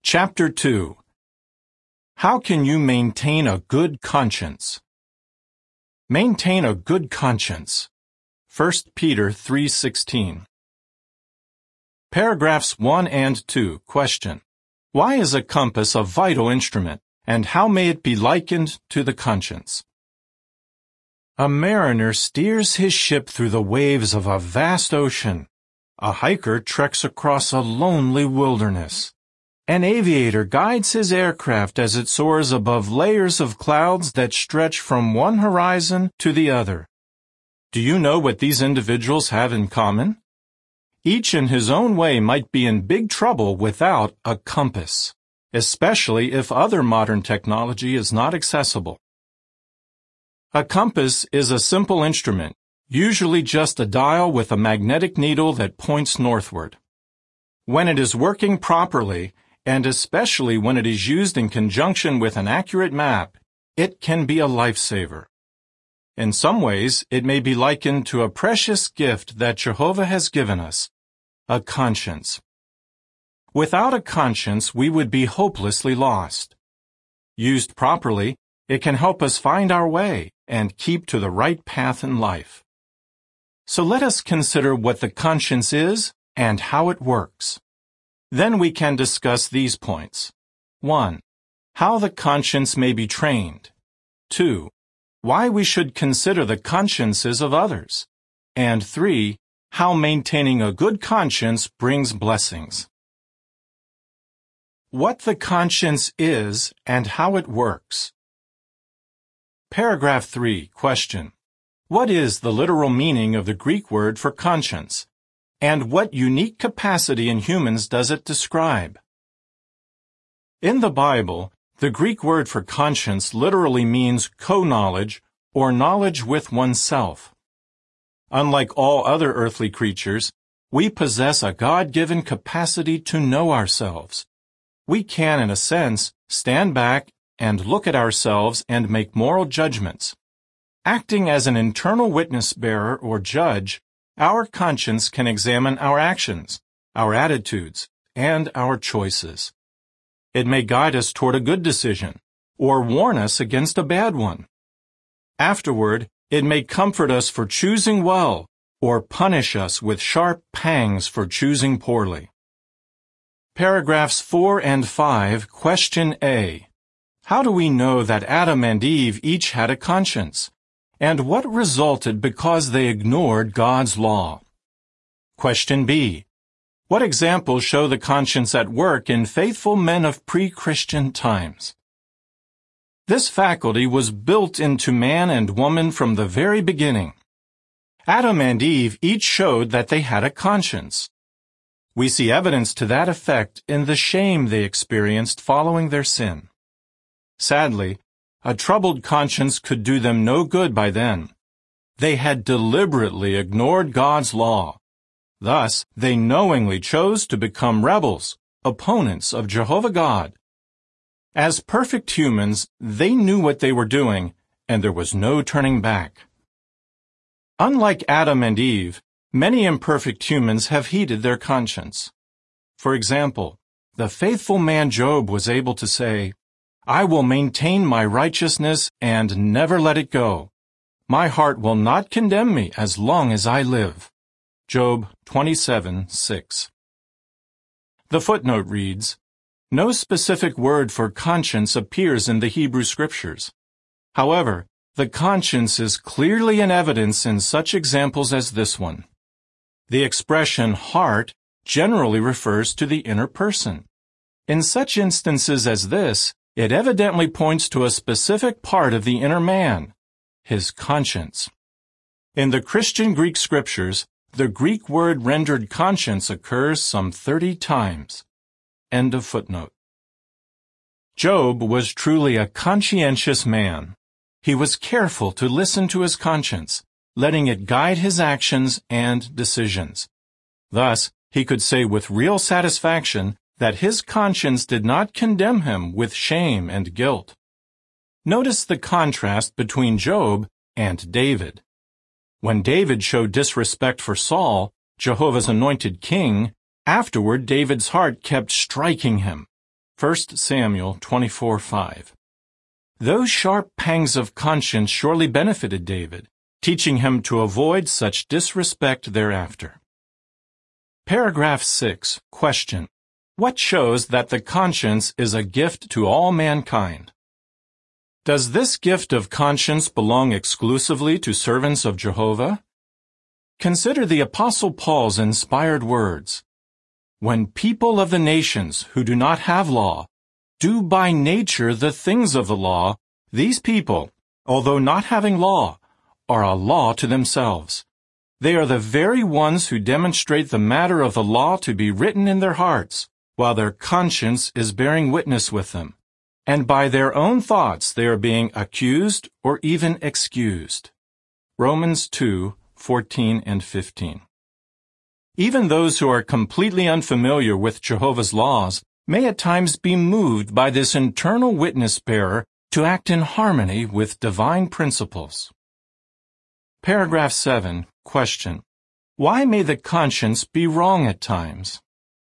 Chapter 2. How can you maintain a good conscience? Maintain a good conscience. 1 Peter 3:16. Paragraphs 1 and 2. Question. Why is a compass a vital instrument, and how may it be likened to the conscience? A mariner steers his ship through the waves of a vast ocean. A hiker treks across a lonely wilderness. An aviator guides his aircraft as it soars above layers of clouds that stretch from one horizon to the other. Do you know what these individuals have in common? Each in his own way might be in big trouble without a compass, especially if other modern technology is not accessible. A compass is a simple instrument, usually just a dial with a magnetic needle that points northward. When it is working properly, and especially when it is used in conjunction with an accurate map, it can be a lifesaver. In some ways, it may be likened to a precious gift that Jehovah has given us, a conscience. Without a conscience, we would be hopelessly lost. Used properly, it can help us find our way and keep to the right path in life. So let us consider what the conscience is and how it works. Then we can discuss these points. 1. How the conscience may be trained. 2. Why we should consider the consciences of others. And 3. How maintaining a good conscience brings blessings. What the conscience is and how it works. Paragraph 3. Question. What is the literal meaning of the Greek word for conscience? And what unique capacity in humans does it describe? In the Bible, the Greek word for conscience literally means co-knowledge or knowledge with oneself. Unlike all other earthly creatures, we possess a God-given capacity to know ourselves. We can, in a sense, stand back and look at ourselves and make moral judgments. Acting as an internal witness bearer or judge, our conscience can examine our actions, our attitudes, and our choices. It may guide us toward a good decision, or warn us against a bad one. Afterward, it may comfort us for choosing well, or punish us with sharp pangs for choosing poorly. Paragraphs 4 and 5, Question A. How do we know that Adam and Eve each had a conscience? And what resulted because they ignored God's law? Question B. What examples show the conscience at work in faithful men of pre-Christian times? This faculty was built into man and woman from the very beginning. Adam and Eve each showed that they had a conscience. We see evidence to that effect in the shame they experienced following their sin. Sadly, a troubled conscience could do them no good by then. They had deliberately ignored God's law. Thus, they knowingly chose to become rebels, opponents of Jehovah God. As perfect humans, they knew what they were doing, and there was no turning back. Unlike Adam and Eve, many imperfect humans have heeded their conscience. For example, the faithful man Job was able to say, I will maintain my righteousness and never let it go. My heart will not condemn me as long as I live. Job 27:6. The footnote reads, no specific word for conscience appears in the Hebrew Scriptures. However, the conscience is clearly in evidence in such examples as this one. The expression heart generally refers to the inner person. In such instances as this, it evidently points to a specific part of the inner man, his conscience. In the Christian Greek scriptures, the Greek word rendered conscience occurs some 30 times. End of footnote. Job was truly a conscientious man. He was careful to listen to his conscience, letting it guide his actions and decisions. Thus, he could say with real satisfaction that his conscience did not condemn him with shame and guilt. Notice the contrast between Job and David. When David showed disrespect for Saul, Jehovah's anointed king, afterward David's heart kept striking him. 1 Samuel 24:5. Those sharp pangs of conscience surely benefited David, teaching him to avoid such disrespect thereafter. Paragraph 6. Question. What shows that the conscience is a gift to all mankind? Does this gift of conscience belong exclusively to servants of Jehovah? Consider the Apostle Paul's inspired words. When people of the nations who do not have law do by nature the things of the law, these people, although not having law, are a law to themselves. They are the very ones who demonstrate the matter of the law to be written in their hearts, while their conscience is bearing witness with them, and by their own thoughts they are being accused or even excused. Romans 2:14 and 15. Even those who are completely unfamiliar with Jehovah's laws may at times be moved by this internal witness bearer to act in harmony with divine principles. Paragraph 7. Question. Why may the conscience be wrong at times?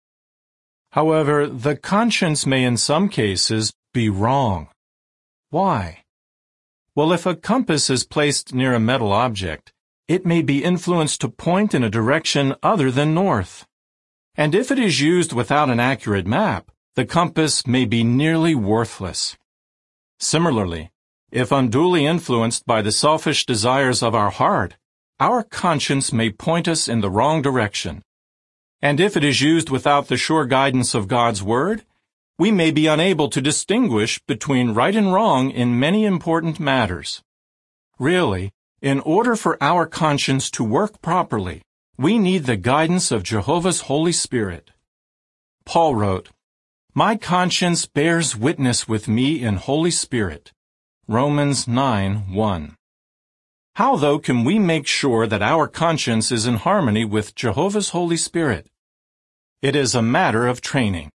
However, the conscience may in some cases be wrong. Why? Well, if a compass is placed near a metal object, it may be influenced to point in a direction other than north. And if it is used without an accurate map, the compass may be nearly worthless. Similarly, if unduly influenced by the selfish desires of our heart, our conscience may point us in the wrong direction. And if it is used without the sure guidance of God's Word, we may be unable to distinguish between right and wrong in many important matters. Really, in order for our conscience to work properly, we need the guidance of Jehovah's Holy Spirit. Paul wrote, "My conscience bears witness with me in Holy Spirit." Romans 9:1. How, though, can we make sure that our conscience is in harmony with Jehovah's Holy Spirit? It is a matter of training.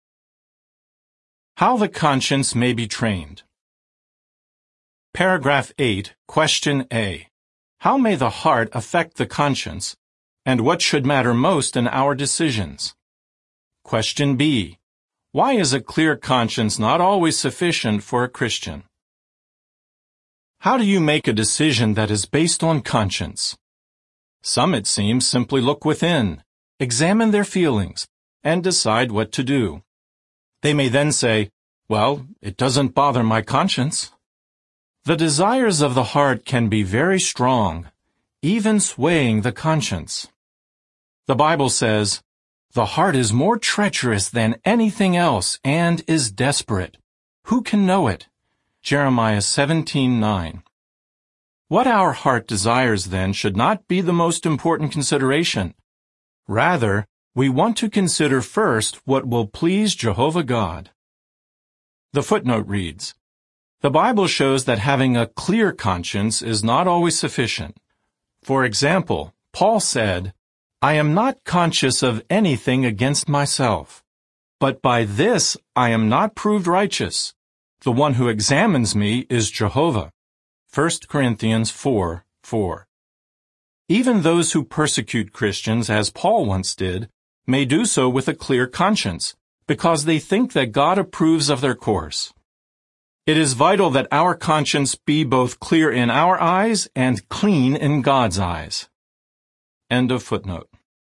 How the conscience may be trained. Paragraph 8, Question A. How may the heart affect the conscience, and what should matter most in our decisions? Question B. Why is a clear conscience not always sufficient for a Christian? How do you make a decision that is based on conscience? Some, it seems, simply look within, examine their feelings, and decide what to do. They may then say, "Well, it doesn't bother my conscience." The desires of the heart can be very strong, even swaying the conscience. The Bible says, "The heart is more treacherous than anything else and is desperate. Who can know it?" Jeremiah 17:9. What our heart desires, then, should not be the most important consideration. Rather, we want to consider first what will please Jehovah God. The footnote reads, "The Bible shows that having a clear conscience is not always sufficient. For example, Paul said, 'I am not conscious of anything against myself, but by this I am not proved righteous. The one who examines me is Jehovah.' 1 Corinthians 4:4. Even those who persecute Christians, as Paul once did, may do so with a clear conscience, because they think that God approves of their course. It is vital that our conscience be both clear in our eyes and clean in God's eyes. End of footnote.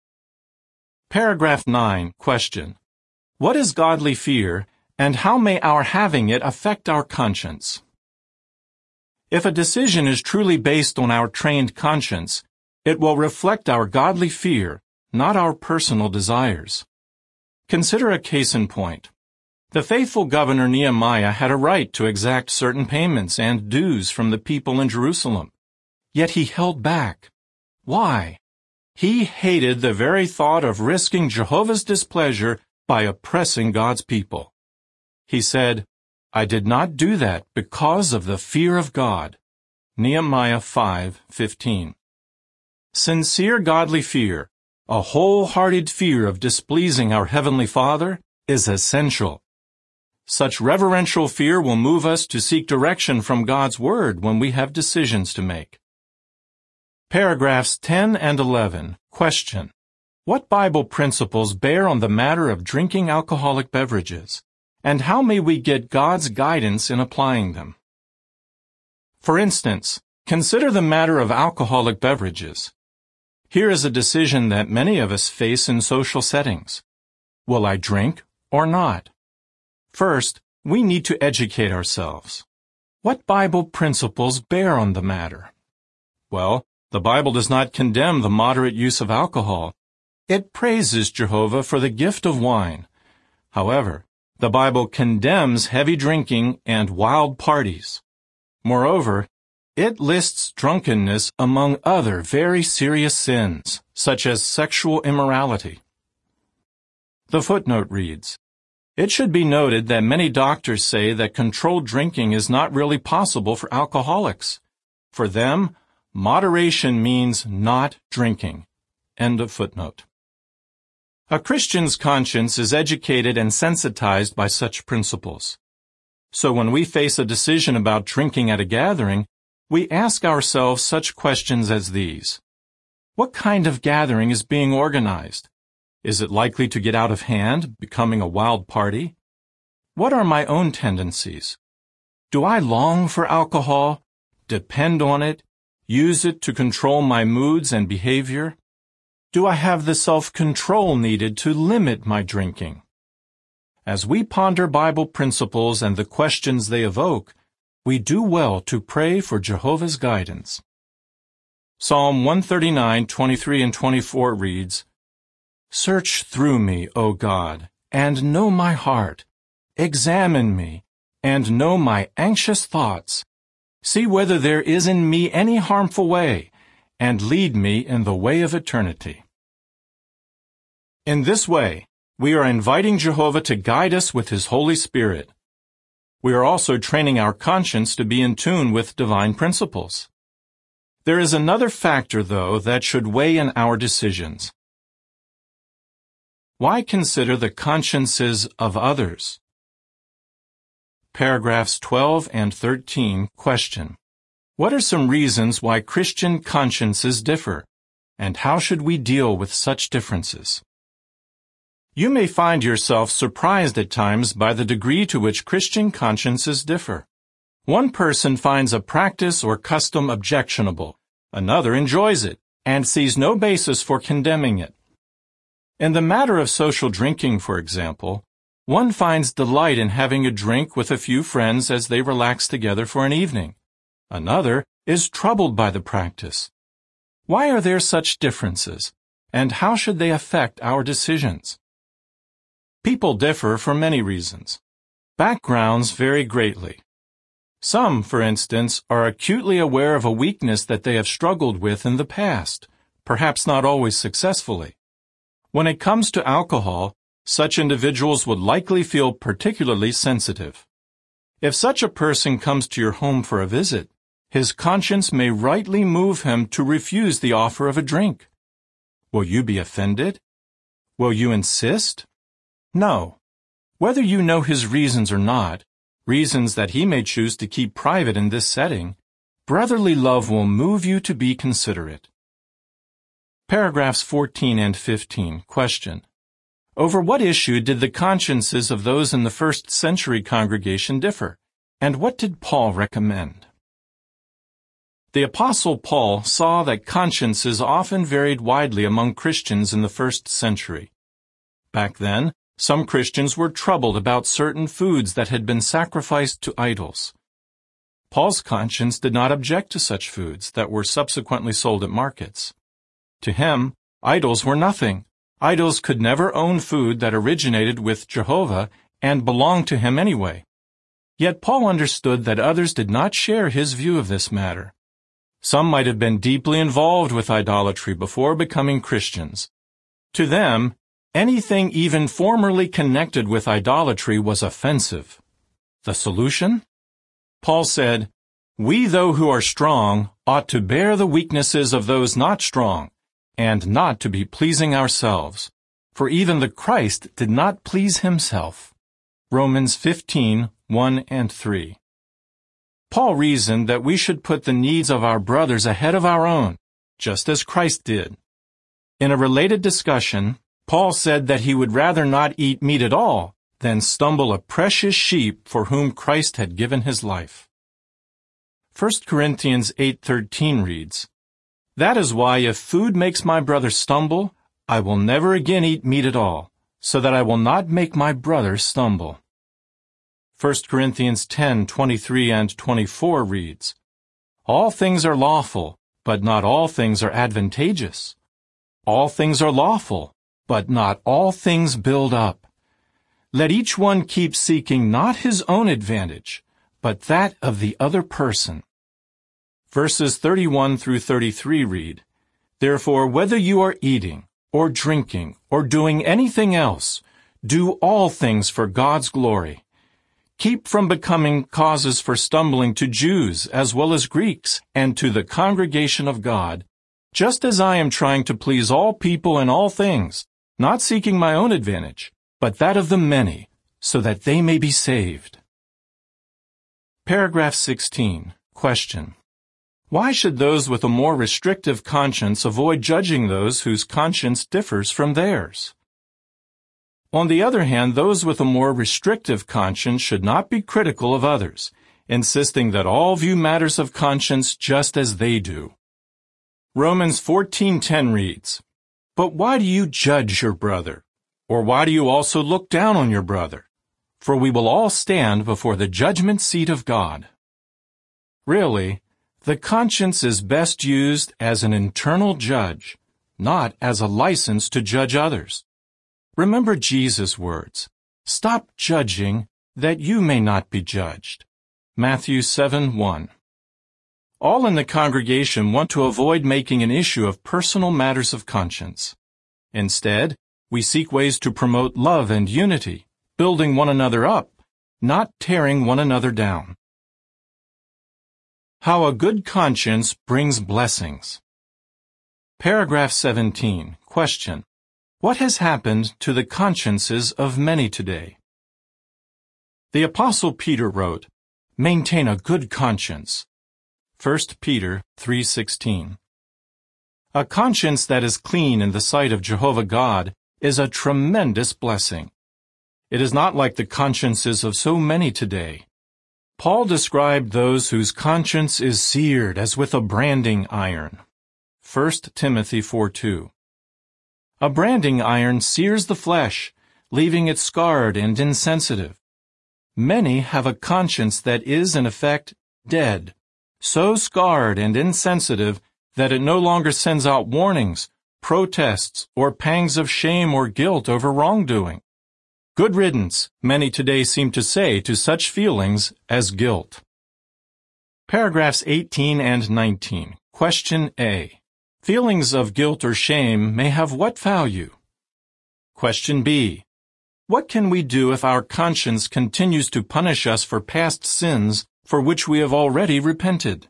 Paragraph 9. Question. What is godly fear, and how may our having it affect our conscience? If a decision is truly based on our trained conscience, it will reflect our godly fear, not our personal desires. Consider a case in point. The faithful governor Nehemiah had a right to exact certain payments and dues from the people in Jerusalem. Yet he held back. Why? He hated the very thought of risking Jehovah's displeasure by oppressing God's people. He said, "I did not do that because of the fear of God." Nehemiah 5:15. Sincere godly fear, a wholehearted fear of displeasing our Heavenly Father, is essential. Such reverential fear will move us to seek direction from God's Word when we have decisions to make. Paragraphs 10 and 11. Question. What Bible principles bear on the matter of drinking alcoholic beverages? and how may we get God's guidance in applying them? For instance, consider the matter of alcoholic beverages. Here is a decision that many of us face in social settings. Will I drink or not? First, we need to educate ourselves. What Bible principles bear on the matter? Well, the Bible does not condemn the moderate use of alcohol. It praises Jehovah for the gift of wine. However, the Bible condemns heavy drinking and wild parties. Moreover, it lists drunkenness among other very serious sins, such as sexual immorality. The footnote reads, "It should be noted that many doctors say that controlled drinking is not really possible for alcoholics. For them, moderation means not drinking." End of footnote. A Christian's conscience is educated and sensitized by such principles. So when we face a decision about drinking at a gathering, we ask ourselves such questions as these. What kind of gathering is being organized? Is it likely to get out of hand, becoming a wild party? What are my own tendencies? Do I long for alcohol, depend on it, use it to control my moods and behavior? Do I have the self-control needed to limit my drinking? As we ponder Bible principles and the questions they evoke, we do well to pray for Jehovah's guidance. Psalm 139, 23 and 24 reads, "Search through me, O God, and know my heart. Examine me, and know my anxious thoughts. See whether there is in me any harmful way, and lead me in the way of eternity." In this way, we are inviting Jehovah to guide us with His Holy Spirit. We are also training our conscience to be in tune with divine principles. There is another factor, though, that should weigh in our decisions. Why consider the consciences of others? Paragraphs 12 and 13 question, what are some reasons why Christian consciences differ, and how should we deal with such differences? You may find yourself surprised at times by the degree to which Christian consciences differ. One person finds a practice or custom objectionable. Another enjoys it and sees no basis for condemning it. In the matter of social drinking, for example, one finds delight in having a drink with a few friends as they relax together for an evening. Another is troubled by the practice. Why are there such differences, and how should they affect our decisions? People differ for many reasons. Backgrounds vary greatly. Some, for instance, are acutely aware of a weakness that they have struggled with in the past, perhaps not always successfully. When it comes to alcohol, such individuals would likely feel particularly sensitive. If such a person comes to your home for a visit, his conscience may rightly move him to refuse the offer of a drink. Will you be offended? Will you insist? No. Whether you know his reasons or not, reasons that he may choose to keep private in this setting, brotherly love will move you to be considerate. Paragraphs 14 and 15 question, over what issue did the consciences of those in the first century congregation differ, and what did Paul recommend? The Apostle Paul saw that consciences often varied widely among Christians in the first century. Back then, some Christians were troubled about certain foods that had been sacrificed to idols. Paul's conscience did not object to such foods that were subsequently sold at markets. To him, idols were nothing. Idols could never own food that originated with Jehovah and belonged to him anyway. Yet Paul understood that others did not share his view of this matter. Some might have been deeply involved with idolatry before becoming Christians. To them, anything even formerly connected with idolatry was offensive. The solution? Paul said, "We, though who are strong, ought to bear the weaknesses of those not strong, and not to be pleasing ourselves. For even the Christ did not please himself." Romans 15, 1 and 3. Paul reasoned that we should put the needs of our brothers ahead of our own, just as Christ did. In a related discussion, Paul said that he would rather not eat meat at all than stumble a precious sheep for whom Christ had given his life. 1 Corinthians 8:13 reads, "That is why if food makes my brother stumble, I will never again eat meat at all, so that I will not make my brother stumble." 1 Corinthians 10:23 and 24 reads, "All things are lawful, but not all things are advantageous. All things are lawful, but not all things build up. Let each one keep seeking not his own advantage, but that of the other person." Verses 31 through 33 read, "Therefore, whether you are eating, or drinking, or doing anything else, do all things for God's glory. Keep from becoming causes for stumbling to Jews as well as Greeks, and to the congregation of God, just as I am trying to please all people in all things, not seeking my own advantage, but that of the many, so that they may be saved." Paragraph 16. Question. Why should those with a more restrictive conscience avoid judging those whose conscience differs from theirs? On the other hand, those with a more restrictive conscience should not be critical of others, insisting that all view matters of conscience just as they do. Romans 14:10 reads, "But why do you judge your brother? Or why do you also look down on your brother? For we will all stand before the judgment seat of God." Really, the conscience is best used as an internal judge, not as a license to judge others. Remember Jesus' words, "Stop judging, that you may not be judged." Matthew 7:1. All in the congregation want to avoid making an issue of personal matters of conscience. Instead, we seek ways to promote love and unity, building one another up, not tearing one another down. How a good conscience brings blessings. Paragraph 17. Question. What has happened to the consciences of many today? The Apostle Peter wrote, "Maintain a good conscience." 1 Peter 3:16. A conscience that is clean in the sight of Jehovah God is a tremendous blessing. It is not like the consciences of so many today. Paul described those whose conscience is seared as with a branding iron. 1 Timothy 4:2. A branding iron sears the flesh, leaving it scarred and insensitive. Many have a conscience that is, in effect, dead, so scarred and insensitive that it no longer sends out warnings, protests, or pangs of shame or guilt over wrongdoing. Good riddance, many today seem to say to such feelings as guilt. Paragraphs 18 and 19. Question A. Feelings of guilt or shame may have what value? Question B. What can we do if our conscience continues to punish us for past sins for which we have already repented?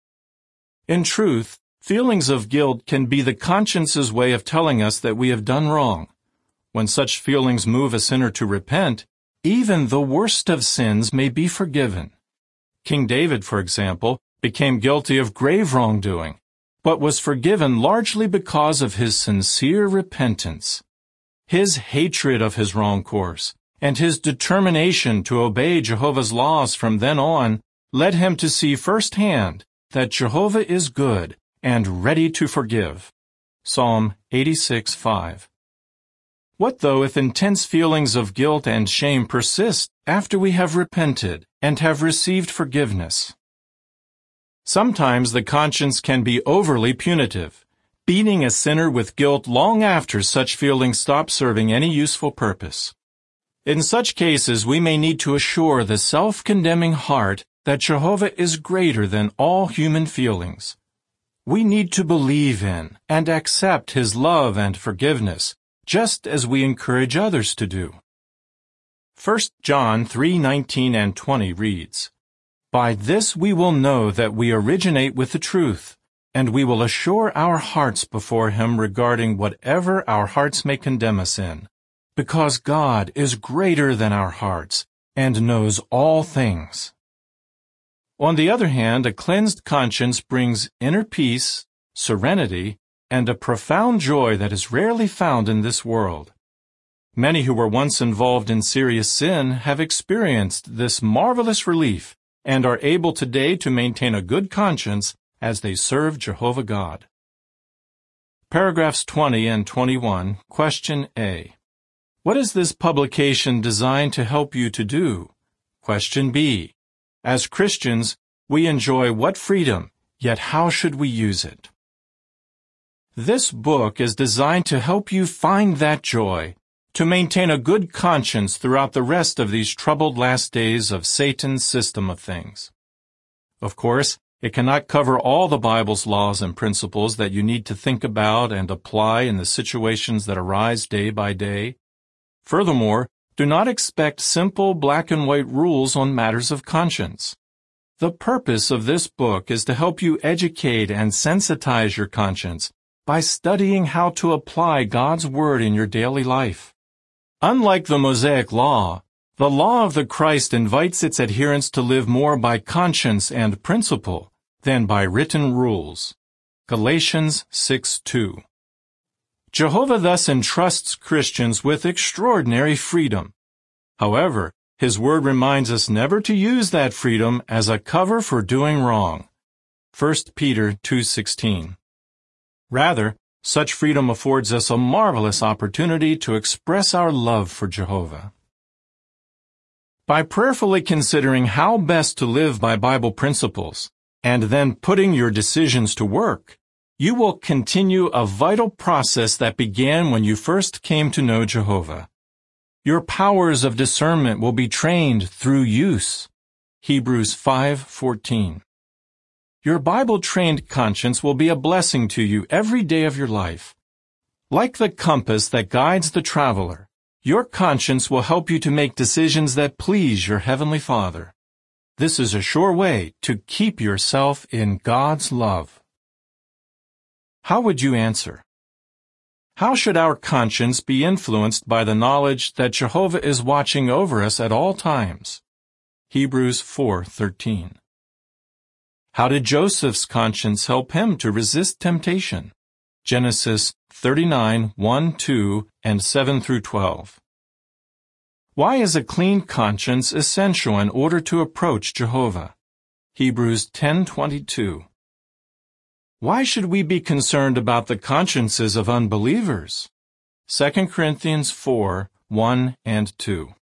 In truth, feelings of guilt can be the conscience's way of telling us that we have done wrong. When such feelings move a sinner to repent, even the worst of sins may be forgiven. King David, for example, became guilty of grave wrongdoing, but was forgiven largely because of his sincere repentance. His hatred of his wrong course and his determination to obey Jehovah's laws from then on led him to see firsthand that Jehovah is good and ready to forgive. Psalm 86:5. What though if intense feelings of guilt and shame persist after we have repented and have received forgiveness? Sometimes the conscience can be overly punitive, beating a sinner with guilt long after such feelings stop serving any useful purpose. In such cases, we may need to assure the self-condemning heart that Jehovah is greater than all human feelings. We need to believe in and accept His love and forgiveness, just as we encourage others to do. 1 John 3:19 and 20 reads, "By this we will know that we originate with the truth, and we will assure our hearts before Him regarding whatever our hearts may condemn us in, because God is greater than our hearts and knows all things." On the other hand, a cleansed conscience brings inner peace, serenity, and a profound joy that is rarely found in this world. Many who were once involved in serious sin have experienced this marvelous relief and are able today to maintain a good conscience as they serve Jehovah God. Paragraphs 20 and 21, Question A. What is this publication designed to help you to do? Question B. As Christians, we enjoy what freedom, yet how should we use it? This book is designed to help you find that joy, to maintain a good conscience throughout the rest of these troubled last days of Satan's system of things. Of course, it cannot cover all the Bible's laws and principles that you need to think about and apply in the situations that arise day by day. Furthermore, do not expect simple black and white rules on matters of conscience. The purpose of this book is to help you educate and sensitize your conscience by studying how to apply God's Word in your daily life. Unlike the Mosaic Law, the law of the Christ invites its adherents to live more by conscience and principle than by written rules. Galatians 6:2. Jehovah thus entrusts Christians with extraordinary freedom. However, His Word reminds us never to use that freedom as a cover for doing wrong. 1 Peter 2:16. Rather, such freedom affords us a marvelous opportunity to express our love for Jehovah. By prayerfully considering how best to live by Bible principles, and then putting your decisions to work, you will continue a vital process that began when you first came to know Jehovah. Your powers of discernment will be trained through use. Hebrews 5:14. Your Bible-trained conscience will be a blessing to you every day of your life. Like the compass that guides the traveler, your conscience will help you to make decisions that please your Heavenly Father. This is a sure way to keep yourself in God's love. How would you answer? How should our conscience be influenced by the knowledge that Jehovah is watching over us at all times? Hebrews 4:13. How did Joseph's conscience help him to resist temptation? Genesis 39:1-2 and 7-12. Why is a clean conscience essential in order to approach Jehovah? Hebrews 10:22. Why should we be concerned about the consciences of unbelievers? 2 Corinthians 4:1 and 2.